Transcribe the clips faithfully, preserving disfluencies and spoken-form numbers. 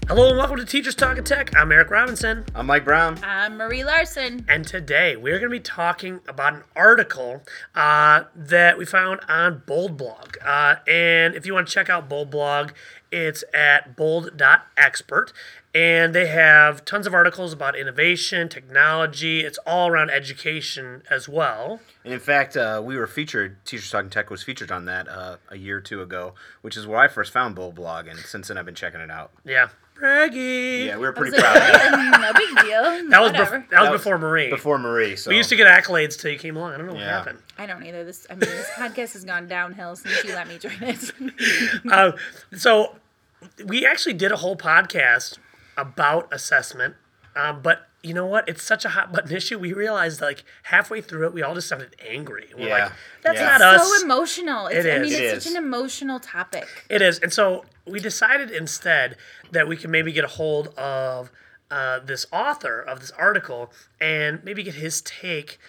Hello and welcome to Teachers Talking Tech. I'm Eric Robinson. I'm Mike Brown. I'm Marie Larson. And today we're going to be talking about an article uh, that we found on Bold Blog. Uh, and if you want to check out Bold Blog, it's at bold dot expert. And they have tons of articles about innovation, technology. It's all around education as well. And in fact, uh, we were featured, Teachers Talking Tech was featured on that uh, a year or two ago, which is where I first found Bold Blog, and since then I've been checking it out. Yeah. Braggy. Yeah, we were pretty I was proud like, of it. No big deal. That was, Whatever. bef- that was That before Marie. Before Marie, so. We used to get accolades till you came along. I don't know what Yeah. happened. I don't either. This, I mean, this podcast has gone downhill since you let me join it. uh, so we actually did a whole podcast about assessment, um, but you know what? It's such a hot button issue. We realized like halfway through it, we all just sounded angry. We're Yeah. like, that's Yeah. not It's us. so emotional. It's, It I is. mean, It it's is. such an emotional topic. It is. And so we decided instead that we can maybe get a hold of uh, this author of this article and maybe get his take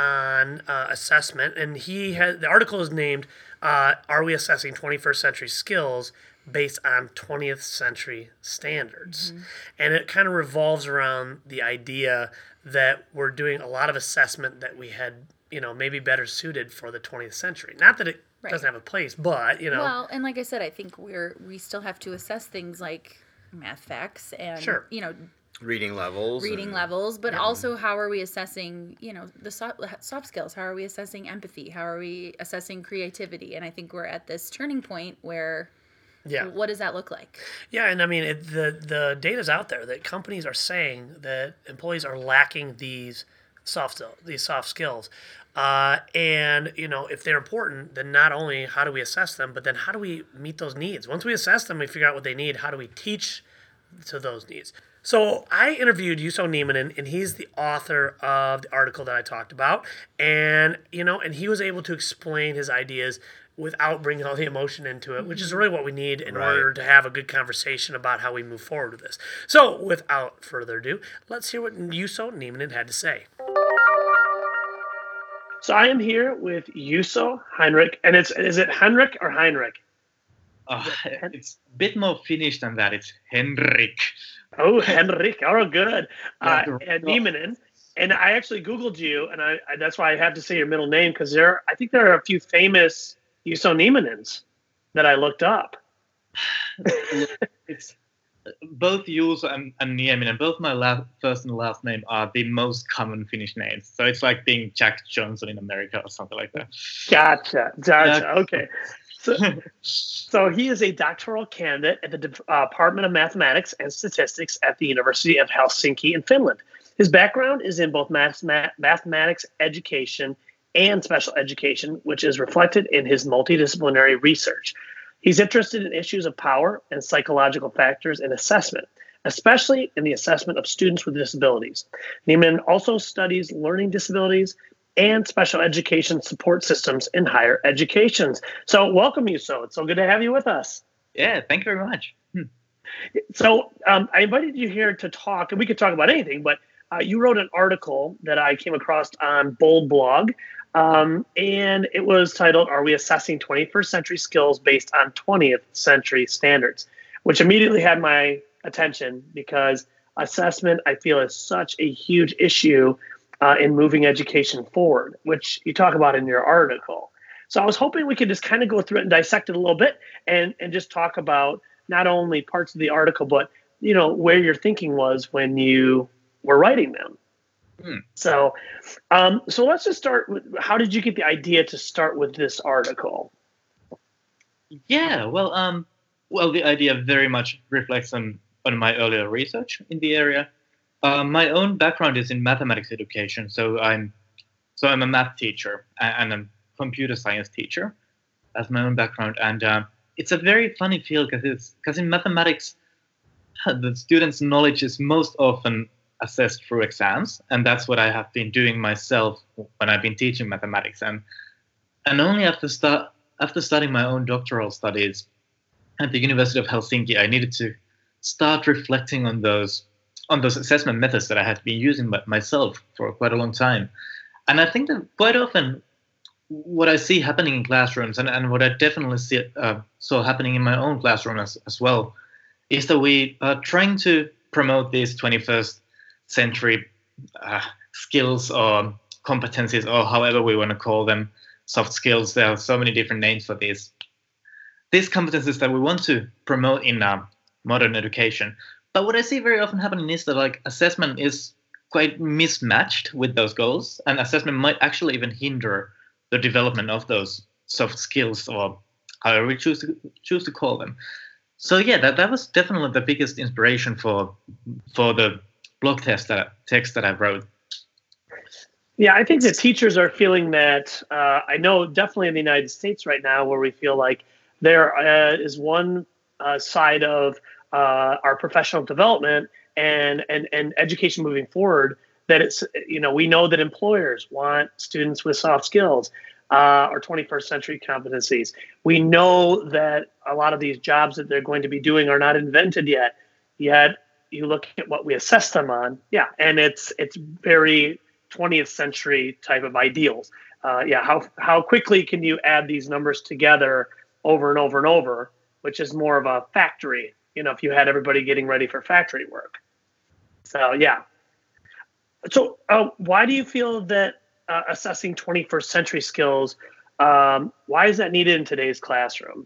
on uh, assessment. And he has, the article is named, uh, Are We Assessing twenty-first Century Skills Based on twentieth Century Standards? Mm-hmm. And it kind of revolves around the idea that we're doing a lot of assessment that we had, you know, maybe better suited for the twentieth century. Not that it Right. doesn't have a place, but, you know. Well, and like I said, I think we're we still have to assess things like math facts and Sure. you know Reading levels. reading and, levels, but also how are we assessing, you know, the soft, soft skills? How are we assessing empathy? How are we assessing creativity? And I think we're at this turning point where, Yeah. what does that look like? Yeah, and I mean, it, the the data's out there that companies are saying that employees are lacking these soft skill- these soft skills, uh, and you know, if they're important, then not only how do we assess them, but then how do we meet those needs? Once we assess them, we figure out what they need. How do we teach to those needs? So I interviewed Juuso Nieminen, and he's the author of the article that I talked about, and you know, and he was able to explain his ideas without bringing all the emotion into it, which is really what we need in Right. order to have a good conversation about how we move forward with this. So, without further ado, let's hear what Juuso Nieminen had to say. So I am here with Juuso Heinrich, and it's is it Heinrich or Heinrich? Oh, it's a bit more Finnish than that. It's Henrik. Oh, Henrik. Oh, good. Uh, Yeah, and Nieminen. And I actually Googled you, and I, I that's why I have to say your middle name, because there, I think there are a few famous Juuso Nieminens that I looked up. It's both Juuso and, and Nieminen. Both my last, first and last name are the most common Finnish names. So it's like being Jack Johnson in America or something like that. Gotcha. Gotcha. Yeah. Okay. So, so he is a doctoral candidate at the De- uh, Department of Mathematics and Statistics at the University of Helsinki in Finland. His background is in both math- mathematics education and special education, which is reflected in his multidisciplinary research. He's interested in issues of power and psychological factors in assessment, especially in the assessment of students with disabilities. Nieminen also studies learning disabilities and special education support systems in higher educations. So welcome, Juuso. It's so good to have you with us. Yeah, thank you very much. Hmm. So um, I invited you here to talk, and we could talk about anything, but uh, you wrote an article that I came across on Bold Blog, um, and it was titled, Are We Assessing twenty-first Century Skills Based on twentieth Century Standards? Which immediately had my attention because assessment, I feel, is such a huge issue uh, in moving education forward, which you talk about in your article. So I was hoping we could just kind of go through it and dissect it a little bit and, and just talk about not only parts of the article, but, you know, where your thinking was when you were writing them. Hmm. So, um, so let's just start with, how did you get the idea to start with this article? Yeah, well, um, well, the idea very much reflects on, on my earlier research in the area. Uh, my own background is in mathematics education, so I'm so I'm a math teacher and a computer science teacher. That's my own background, and uh, it's a very funny field because it's because in mathematics, the students' knowledge is most often assessed through exams, and that's what I have been doing myself when I've been teaching mathematics, and and only after start after starting my own doctoral studies at the University of Helsinki, I needed to start reflecting on those on those assessment methods that I had been using myself for quite a long time. And I think that quite often what I see happening in classrooms, and, and what I definitely see, uh, saw happening in my own classroom as, as well, is that we are trying to promote these twenty-first century uh, skills or competencies, or however we want to call them, soft skills. There are so many different names for these. These competencies that we want to promote in uh, modern education. But what I see very often happening is that like assessment is quite mismatched with those goals, and assessment might actually even hinder the development of those soft skills, or however we choose to choose to call them. So yeah, that, that was definitely the biggest inspiration for for the blog test that text that I wrote. Yeah, I think that teachers are feeling that. Uh, I know definitely in the United States right now, where we feel like there uh, is one uh, side of uh, our professional development and, and and education moving forward, that it's, you know, we know that employers want students with soft skills uh, or twenty-first century competencies. We know that a lot of these jobs that they're going to be doing are not invented yet. Yet you look at what we assess them on, yeah, and it's it's very twentieth century type of ideals. Uh, yeah, how how quickly can you add these numbers together over and over and over, which is more of a factory, you know, if you had everybody getting ready for factory work. So, yeah. So uh, why do you feel that uh, assessing twenty-first century skills, um, why is that needed in today's classroom?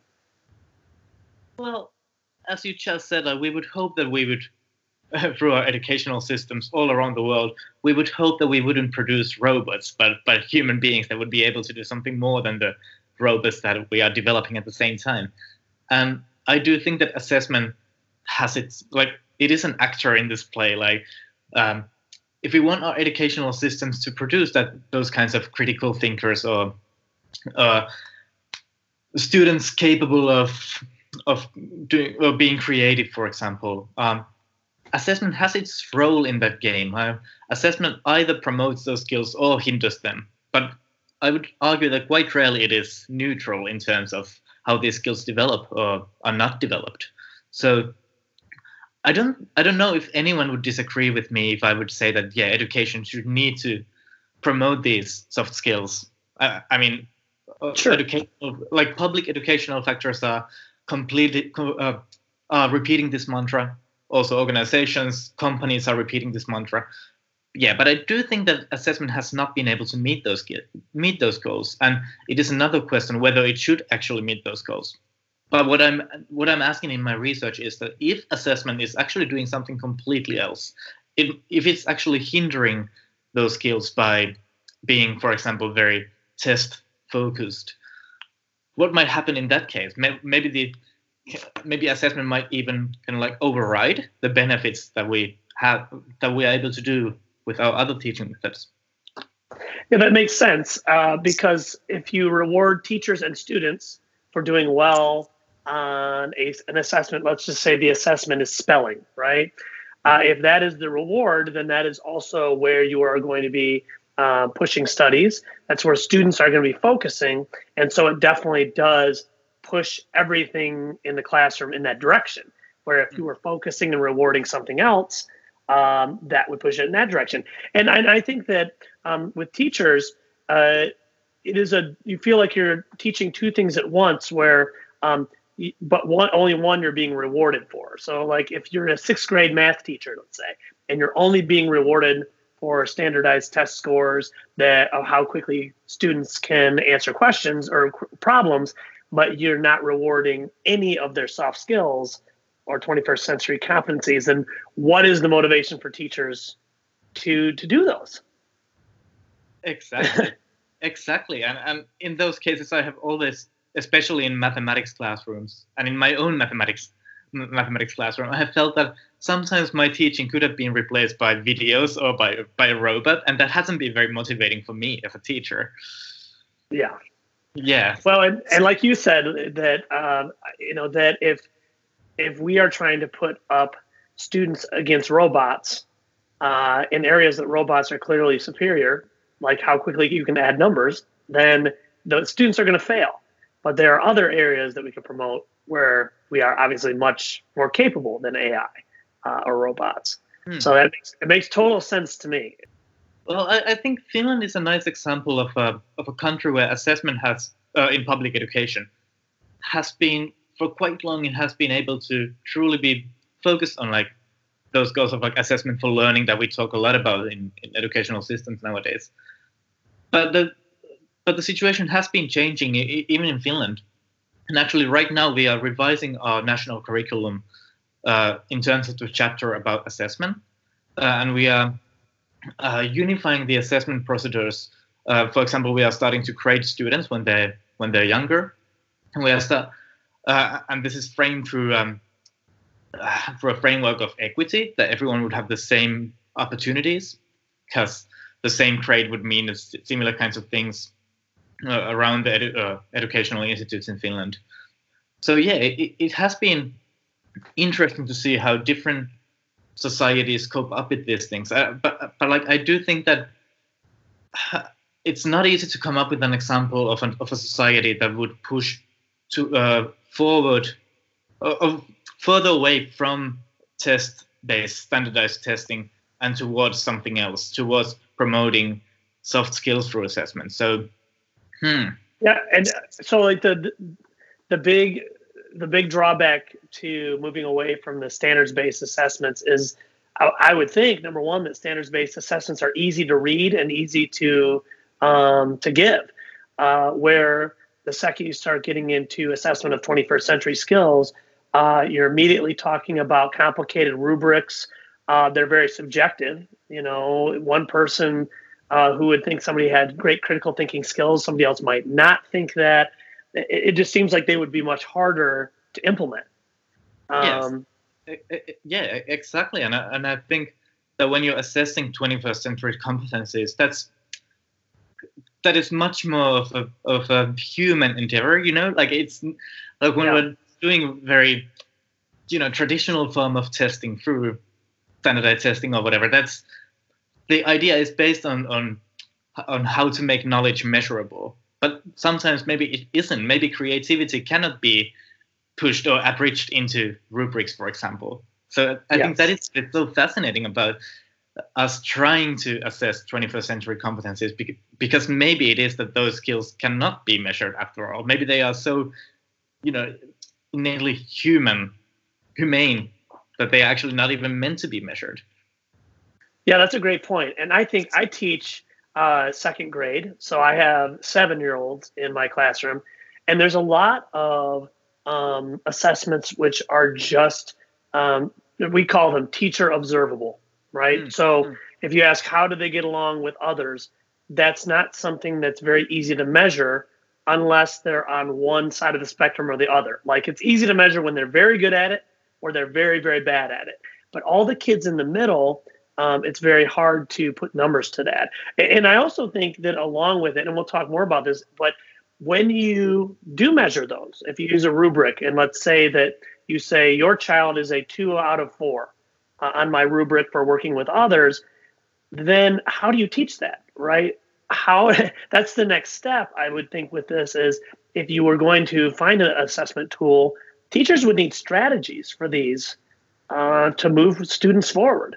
Well, as you just said, uh, we would hope that we would, uh, through our educational systems all around the world, we would hope that we wouldn't produce robots, but, but human beings that would be able to do something more than the robots that we are developing at the same time. And I do think that assessment has its, like, it is an actor in this play. Like, um, if we want our educational systems to produce that, those kinds of critical thinkers, or uh, students capable of of doing or being creative, for example, um, assessment has its role in that game. Uh, assessment either promotes those skills or hinders them. But I would argue that quite rarely it is neutral in terms of how these skills develop or are not developed. So I don't I don't know if anyone would disagree with me if I would say that, yeah, education should need to promote these soft skills. I, I mean, sure. educational, like public educational factors are completely uh, uh, repeating this mantra. Also, organizations, companies are repeating this mantra. Yeah, but I do think that assessment has not been able to meet those meet those goals, and it is another question whether it should actually meet those goals. But what I'm what I'm asking in my research is that if assessment is actually doing something completely else, if if it's actually hindering those skills by being, for example, very test focused, what might happen in that case? Maybe the maybe assessment might even kind of like override the benefits that we have that we are able to do with our other teaching methods. Yeah, that makes sense, uh, because if you reward teachers and students for doing well on a, an assessment, let's just say the assessment is spelling, right? Uh, if that is the reward, then that is also where you are going to be uh, pushing studies. That's where students are going to be focusing. And so it definitely does push everything in the classroom in that direction, where if you were focusing and rewarding something else, Um, that would push it in that direction. And I, I think that um, with teachers, uh, it is a, you feel like you're teaching two things at once, where, um, but one, only one you're being rewarded for. So like if you're a sixth grade math teacher, let's say, and you're only being rewarded for standardized test scores that of how quickly students can answer questions or problems, but you're not rewarding any of their soft skills or twenty-first century competencies, and what is the motivation for teachers to to do those? Exactly, exactly. And, and in those cases, I have always, especially in mathematics classrooms, and in my own mathematics mathematics classroom, I have felt that sometimes my teaching could have been replaced by videos or by by a robot, and that hasn't been very motivating for me as a teacher. Yeah. Yeah. Well, and, and like you said, that um, you know that if if we are trying to put up students against robots uh, in areas that robots are clearly superior, like how quickly you can add numbers, then the students are going to fail. But there are other areas that we can promote where we are obviously much more capable than A I uh, or robots. Hmm. So that makes, it makes total sense to me. Well, I, I think Finland is a nice example of a, of a country where assessment has, uh, in public education, has been, for quite long, it has been able to truly be focused on like those goals of like assessment for learning that we talk a lot about in, in educational systems nowadays. But the but the situation has been changing even in Finland. And actually, right now we are revising our national curriculum uh, in terms of the chapter about assessment, uh, and we are uh, unifying the assessment procedures. Uh, for example, we are starting to grade students when they when they're younger, and we are start, uh, and this is framed through um, uh, through a framework of equity, that everyone would have the same opportunities, because the same grade would mean similar kinds of things uh, around the edu- uh, educational institutes in Finland. So yeah, it, it has been interesting to see how different societies cope up with these things. Uh, but but like I do think that it's not easy to come up with an example of an, of a society that would push to uh, forward, uh, further away from test-based standardized testing and towards something else, towards promoting soft skills through assessment. So, hmm. Yeah, and so like the the big the big drawback to moving away from the standards-based assessments is, I, I would think, number one, that standards-based assessments are easy to read and easy to um, to give. Uh, where the second you start getting into assessment of twenty-first century skills, uh, you're immediately talking about complicated rubrics. Uh, they're very subjective. You know, one person uh, who would think somebody had great critical thinking skills, somebody else might not think that. It, it just seems like they would be much harder to implement. Um, yes. Yeah, exactly. And I, and I think that when you're assessing twenty-first century competencies, that's that is much more of a of a human endeavor. You know, like it's like when yeah. we're doing very, you know, traditional form of testing through standardized testing or whatever. That's the idea is based on on on how to make knowledge measurable. But sometimes maybe it isn't. Maybe creativity cannot be pushed or abridged into rubrics, for example. So I yes. think that is it's so fascinating about us trying to assess twenty-first century competencies, because maybe it is that those skills cannot be measured after all. Maybe they are so, you know, innately human, humane, that they are actually not even meant to be measured. Yeah, that's a great point. And I think I teach uh, second grade, so I have seven-year-olds in my classroom, and there's a lot of um, assessments which are just, um, we call them teacher observable. Right. Mm, so mm. if you ask how do they get along with others, that's not something that's very easy to measure unless they're on one side of the spectrum or the other. Like it's easy to measure when they're very good at it or they're very, very bad at it. But all the kids in the middle, um, it's very hard to put numbers to that. And, and I also think that along with it, and we'll talk more about this, but when you do measure those, if you use a rubric and let's say that you say your child is a two out of four, Uh, on my rubric for working with others, then how do you teach that, right? How that's the next step, I would think, with this is if you were going to find an assessment tool, teachers would need strategies for these uh, to move students forward.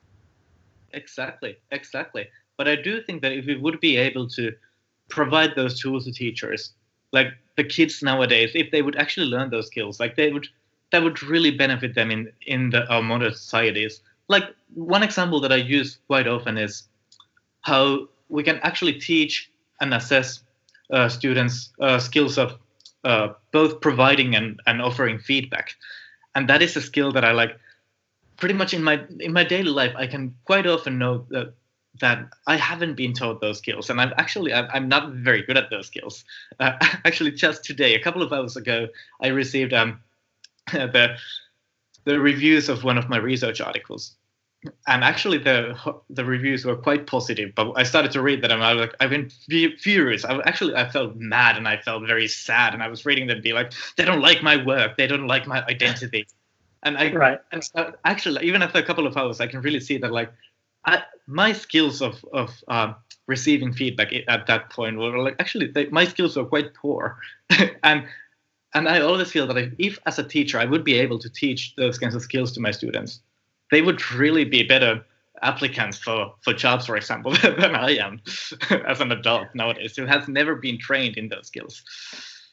Exactly, exactly. But I do think that if we would be able to provide those tools to teachers, like the kids nowadays, if they would actually learn those skills, like they would that would really benefit them in, in the, our modern societies. Like one example that I use quite often is how we can actually teach and assess uh, students' uh, skills of uh, both providing and, and offering feedback. And that is a skill that I like pretty much in my in my daily life. I can quite often know that, that I haven't been taught those skills. And I'm actually, I'm not very good at those skills. Uh, actually, just today, a couple of hours ago, I received um, the the reviews of one of my research articles, and actually the the reviews were quite positive. But I started to read that, and I was like, I went furious. I actually I felt mad, and I felt very sad. And I was reading them, be like, they don't like my work, they don't like my identity, and I right. And so actually, even after a couple of hours, I can really see that like I, my skills of of uh, receiving feedback at that point were like actually they, my skills were quite poor, and. And I always feel that if, if, as a teacher, I would be able to teach those kinds of skills to my students, they would really be better applicants for, for jobs, for example, than I am as an adult nowadays who has never been trained in those skills.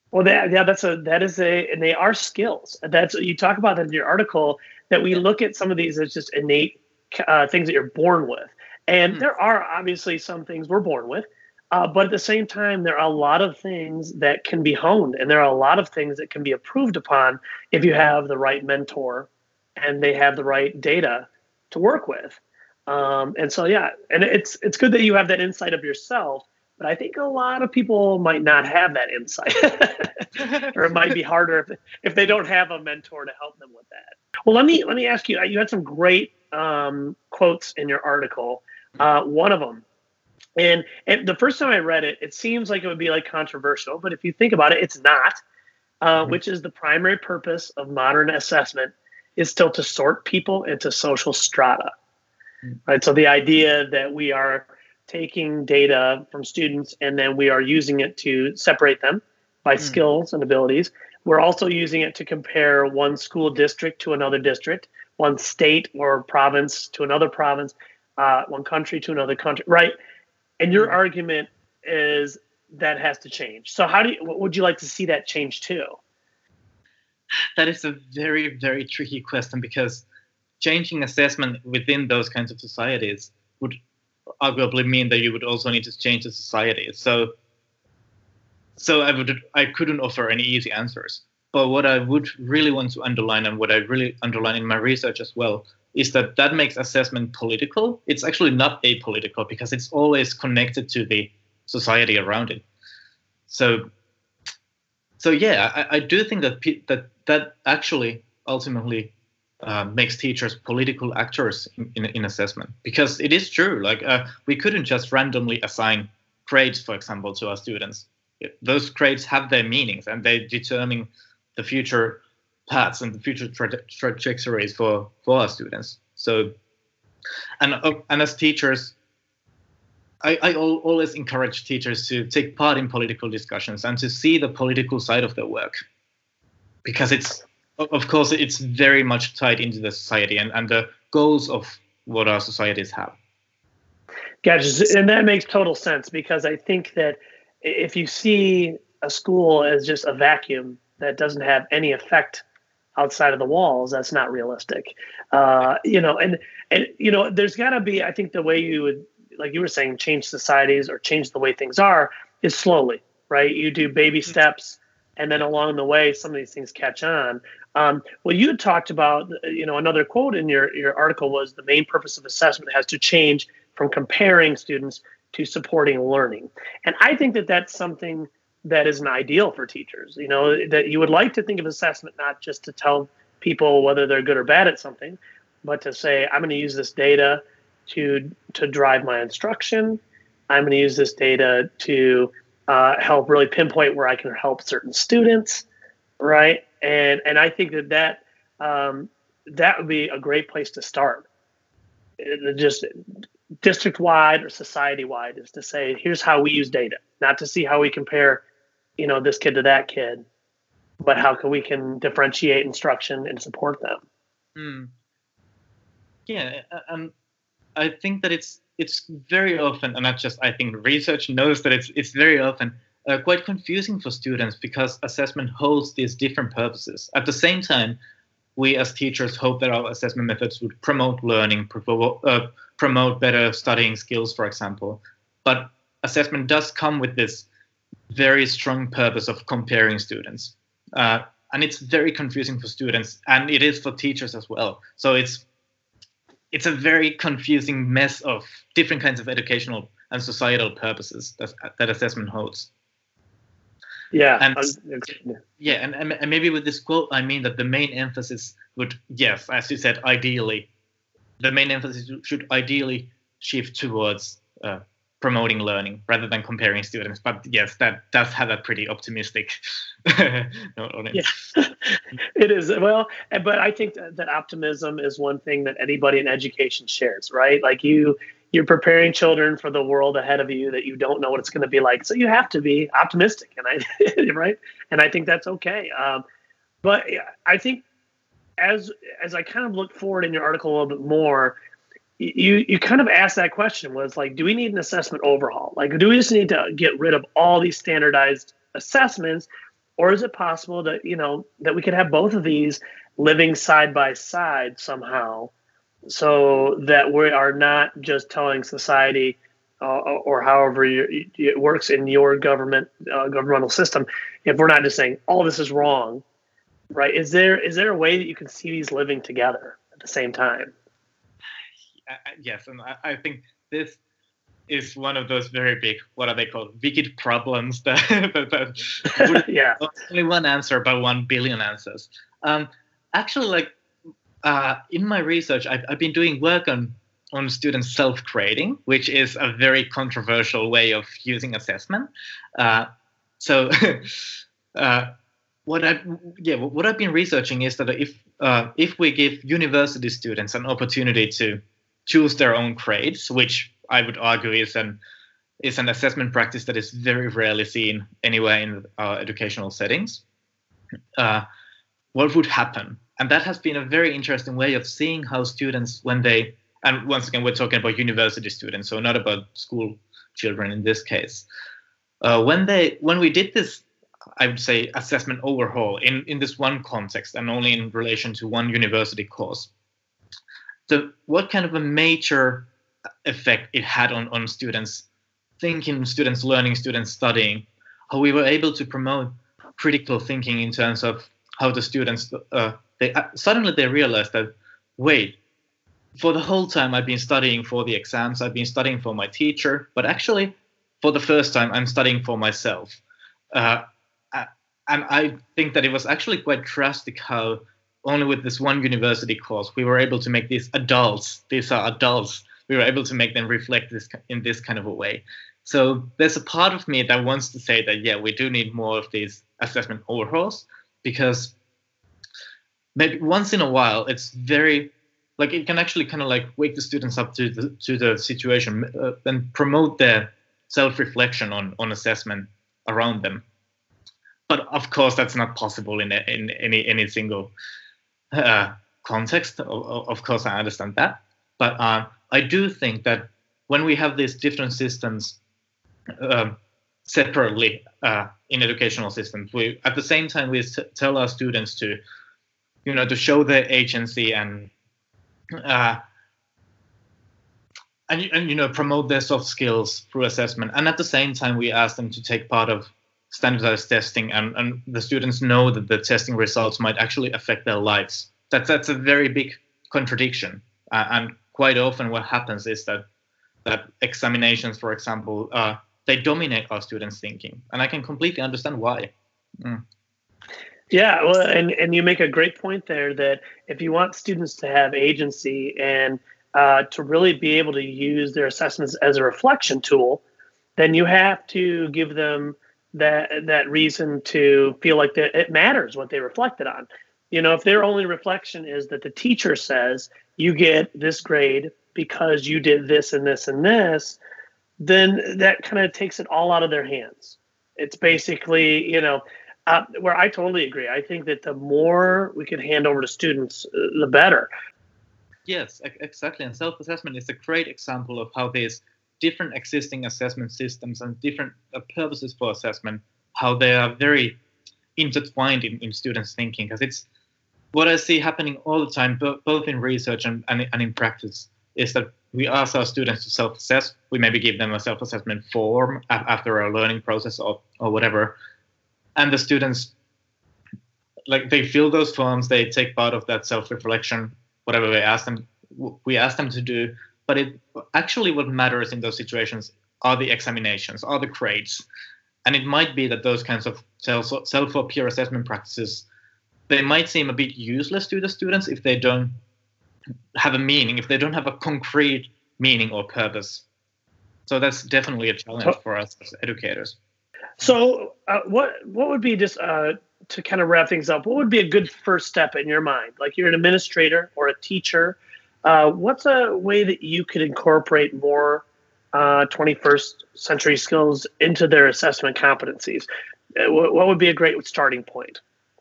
Well, that, yeah, that's a that is a and they are skills. That's you talk about that in your article that we look at some of these as just innate uh, things that you're born with, and Hmm. there are obviously some things we're born with, uh, but at the same time, there are a lot of things that can be honed, and there are a lot of things that can be improved upon if you have the right mentor and they have the right data to work with. Um, and so, yeah, and it's it's good that you have that insight of yourself. But I think a lot of people might not have that insight, or it might be harder if, if they don't have a mentor to help them with that. Well, let me let me ask you. You had some great um, quotes in your article. Uh, one of them, and, and the first time I read it, it seems like it would be like controversial, but if you think about it, it's not. Uh, Mhm. Which is the primary purpose of modern assessment is still to sort people into social strata. Mm. Right. So the idea that we are taking data from students and then we are using it to separate them by Mm. skills and abilities. We're also using it to compare one school district to another district, one state or province to another province, uh, one country to another country. Right. And your Mm. argument is that has to change. So how do you, what would you like to see that change to? That is a very, very tricky question, because changing assessment within those kinds of societies would arguably mean that you would also need to change the society. So, so I would, I couldn't offer any easy answers. But what I would really want to underline, and what I really underline in my research as well, is that that makes assessment political. It's actually not apolitical, because it's always connected to the society around it. So, so yeah, I, I do think that pe- that that actually ultimately uh, makes teachers political actors in, in, in assessment, because it is true. Like uh, we couldn't just randomly assign grades, for example, to our students. Those grades have their meanings, and they determine the future paths and the future tra- trajectories for, for our students. So, and uh, and as teachers, I, I al- always encourage teachers to take part in political discussions and to see the political side of their work, because it's, of course, it's very much tied into the society and, and the goals of what our societies have. Gotcha. And that makes total sense, because I think that if you see a school as just a vacuum that doesn't have any effect outside of the walls, that's not realistic. Uh, you know, and, and, you know, there's got to be, I think the way you would, like you were saying, change societies or change the way things are is slowly, right? You do baby steps, and then along the way, some of these things catch on. Um, well, you had talked about, you know, another quote in your, your article was the main purpose of assessment has to change from comparing students to supporting learning. And I think that that's something that is an ideal for teachers, you know, that you would like to think of assessment not just to tell people whether they're good or bad at something, but to say, I'm going to use this data to to drive my instruction. I'm going to use this data to uh, help really pinpoint where I can help certain students, right? And and I think that that um, that would be a great place to start. It, just district wide or society wide is to say, here's how we use data, not to see how we compare, you know, this kid to that kid, but how can we can differentiate instruction and support them. Mm. Yeah, um, I think that it's it's very often, and not just I think research knows that it's it's very often uh, quite confusing for students, because assessment holds these different purposes. At the same time, we as teachers hope that our assessment methods would promote learning, provo- uh, promote better studying skills, for example. But assessment does come with this very strong purpose of comparing students. Uh, and it's very confusing for students, and it is for teachers as well. So it's it's a very confusing mess of different kinds of educational and societal purposes that, that assessment holds. Yeah. And um, yeah, and, and maybe with this quote, I mean that the main emphasis would, yes, as you said, ideally, the main emphasis should ideally shift towards uh, promoting learning rather than comparing students. But yes, that does have a pretty optimistic note on it. Yeah, it is. Well, but I think that, that optimism is one thing that anybody in education shares, right? Like you, you're preparing children for the world ahead of you that you don't know what it's going to be like. So you have to be optimistic, and I, right? And I think that's okay. Um, but I think as as I kind of look forward in your article a little bit more, you you kind of asked that question, was like, do we need an assessment overhaul? Like, do we just need to get rid of all these standardized assessments Or is it possible that, you know, that we could have both of these living side by side somehow, so that we are not just telling society uh, or however you, it works in your government uh, governmental system, if we're not just saying all this is wrong, right? Is there is there a way that you can see these living together at the same time? Uh, yes, and I, I think this is one of those very big, what are they called, wicked problems that, that, that yeah. only one answer but one billion answers. Um, actually, like uh, in my research, I've, I've been doing work on on student self-grading, which is a very controversial way of using assessment. Uh, so, uh, what I yeah, what I've been researching is that if uh, if we give university students an opportunity to choose their own grades, which I would argue is an is an assessment practice that is very rarely seen anywhere in uh, educational settings. Uh, what would happen? And that has been a very interesting way of seeing how students, when they, and once again, we're talking about university students, so not about school children in this case. Uh, when they, when we did this, I would say, assessment overhaul in, in this one context and only in relation to one university course, so what kind of a major effect it had on, on students thinking, students learning, students studying, how we were able to promote critical thinking in terms of how the students, uh, they uh, suddenly they realized that, wait, for the whole time I've been studying for the exams, I've been studying for my teacher, but actually for the first time I'm studying for myself. Uh, and I think that it was actually quite drastic how only with this one university course we were able to make these adults, these are adults, we were able to make them reflect this in this kind of a way. So there's a part of me that wants to say that, yeah, we do need more of these assessment overhauls, because maybe once in a while it's very, like it can actually kind of like wake the students up to the, to the situation uh, and promote their self-reflection on, on assessment around them. But of course, that's not possible in, in any, any single uh, context. Of, of course, I understand that. But uh, I do think that when we have these different systems uh, separately uh, in educational systems, we at the same time we t- tell our students to, you know, to show their agency and uh, and, and you know promote their soft skills through assessment, and at the same time we ask them to take part of standardized testing, and, and the students know that the testing results might actually affect their lives. That's that's a very big contradiction, uh, and quite often what happens is that that examinations, for example, uh, they dominate our students' thinking, and I can completely understand why. Mm. Yeah, well, and, and you make a great point there that if you want students to have agency and uh, to really be able to use their assessments as a reflection tool, then you have to give them that that reason to feel like that it matters what they reflected on. You know, if their only reflection is that the teacher says you get this grade because you did this and this and this, then that kind of takes it all out of their hands. It's basically, you know, uh, where I totally agree. I think that the more we can hand over to students, uh, the better. Yes, exactly. And self-assessment is a great example of how these different existing assessment systems and different uh, purposes for assessment, how they are very intertwined in, in students' thinking. Because it's what I see happening all the time, bo- both in research and, and, and in practice, is that we ask our students to self-assess. We maybe give them a self-assessment form a- after a learning process or, or whatever. And the students, like, they fill those forms, they take part of that self-reflection, whatever we ask them, we ask them to do. But it actually what matters in those situations are the examinations, are the grades. And it might be that those kinds of self, self or peer assessment practices, they might seem a bit useless to the students if they don't have a meaning, if they don't have a concrete meaning or purpose. So that's definitely a challenge for us as educators. So uh, what what would be, just uh, to kind of wrap things up, what would be a good first step in your mind? Like, you're an administrator or a teacher. Uh, what's a way that you could incorporate more uh, twenty-first century skills into their assessment competencies? Uh, what, what would be a great starting point?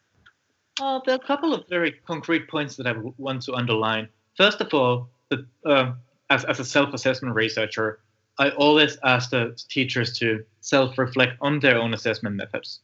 Uh, there are a couple of very concrete points that I w- want to underline. First of all, the, uh, as, as a self-assessment researcher, I always ask the teachers to self-reflect on their own assessment methods.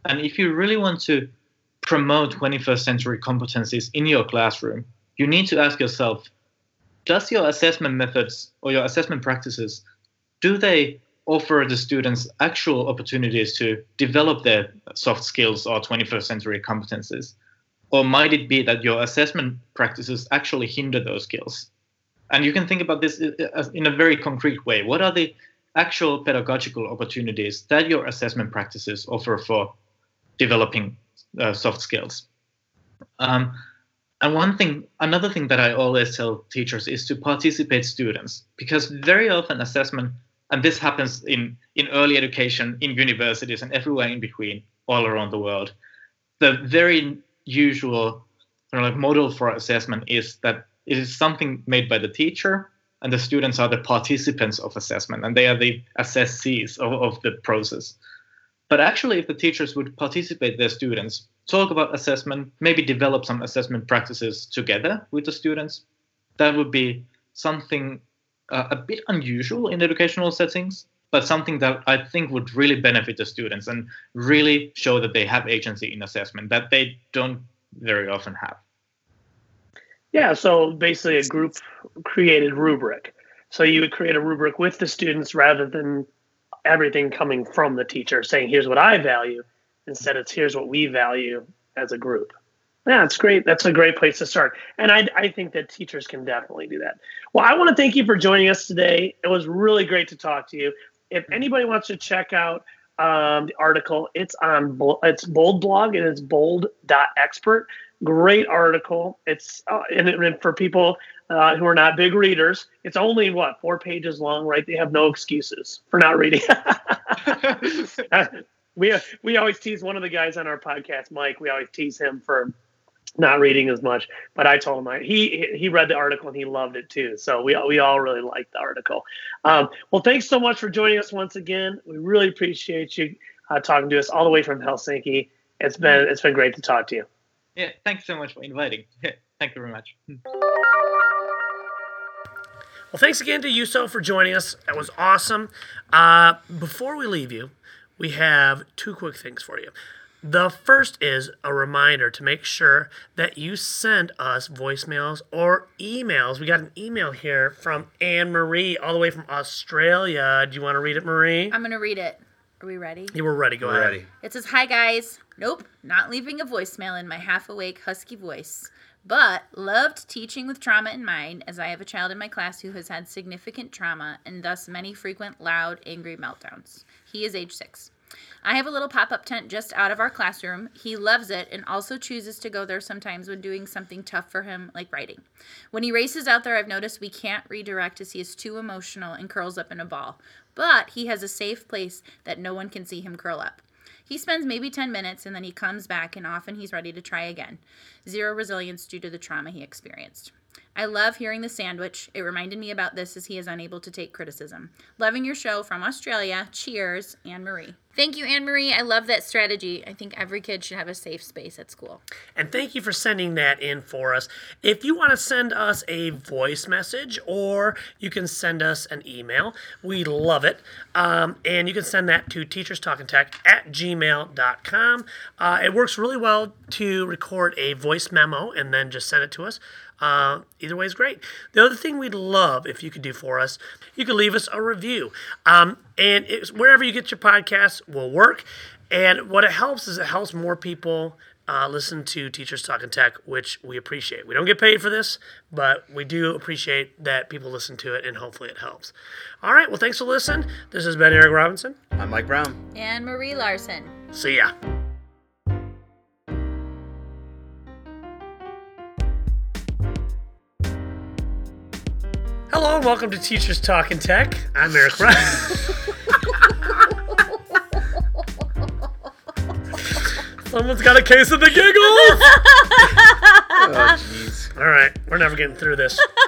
And if you really want to promote twenty-first century competencies in your classroom, you need to ask yourself, does your assessment methods or your assessment practices, do they offer the students actual opportunities to develop their soft skills or twenty-first century competencies? Or might it be that your assessment practices actually hinder those skills? And you can think about this in a very concrete way. What are the actual pedagogical opportunities that your assessment practices offer for developing uh, soft skills? Um, and one thing, another thing that I always tell teachers is to participate students, because very often assessment, and this happens in, in early education, in universities, and everywhere in between, all around the world, the very usual sort of like model for assessment is that it is something made by the teacher, and the students are the participants of assessment, and they are the assessees of, of the process. But actually, if the teachers would participate their students, talk about assessment, maybe develop some assessment practices together with the students, that would be something uh, a bit unusual in educational settings, but something that I think would really benefit the students and really show that they have agency in assessment that they don't very often have. Yeah, so basically a group created rubric. So you would create a rubric with the students rather than everything coming from the teacher saying, here's what I value. Instead, it's here's what we value as a group. Yeah, it's great. That's a great place to start. And I, I think that teachers can definitely do that. Well, I want to thank you for joining us today. It was really great to talk to you. If anybody wants to check out um, the article, it's on it's Bold Blog, and it's bold dot expert. Great article. It's uh, and, and for people uh, who are not big readers, it's only what four pages long, right? They have no excuses for not reading. we we always tease one of the guys on our podcast, Mike. We always tease him for not reading as much, but I told him I, he he read the article and he loved it too. So we we all really liked the article. Um, well, thanks so much for joining us once again. We really appreciate you uh, talking to us all the way from Helsinki. It's been it's been great to talk to you. Yeah, thanks so much for inviting. Thank you very much. Well, thanks again to Juuso for joining us. That was awesome. Uh, before we leave you, we have two quick things for you. The first is a reminder to make sure that you send us voicemails or emails. We got an email here from Anne-Marie all the way from Australia. Do you want to read it, Marie? I'm going to read it. Are we ready? Yeah, we're ready. Go We're ahead. ready. It says, hi, guys. Nope, not leaving a voicemail in my half-awake, husky voice. But loved teaching with trauma in mind, as I have a child in my class who has had significant trauma and thus many frequent, loud, angry meltdowns. He is age six. I have a little pop-up tent just out of our classroom. He loves it and also chooses to go there sometimes when doing something tough for him, like writing. When he races out there, I've noticed we can't redirect as he is too emotional and curls up in a ball. But he has a safe place that no one can see him curl up. He spends maybe ten minutes and then he comes back, and often he's ready to try again. Zero resilience due to the trauma he experienced. I love hearing the sandwich. It reminded me about this as he is unable to take criticism. Loving your show from Australia. Cheers, Anne-Marie. Thank you, Anne-Marie. I love that strategy. I think every kid should have a safe space at school. And thank you for sending that in for us. If you want to send us a voice message, or you can send us an email, we love it. Um, and you can send that to teacherstalkingtech at gmail dot com. Uh, it works really well to record a voice memo and then just send it to us. Uh, either way is great. The other thing we'd love if you could do for us, you could leave us a review. Um, and it's, wherever you get your podcasts will work. And what it helps is it helps more people uh, listen to Teachers Talking Tech, which we appreciate. We don't get paid for this, but we do appreciate that people listen to it, and hopefully it helps. All right, well, thanks for listening. This has been Eric Robinson. I'm Mike Brown. And Marie Larson. See ya. Hello and welcome to Teachers Talking Tech. I'm Eric Brown. Someone's got a case of the giggles. Oh, jeez. All right, we're never getting through this.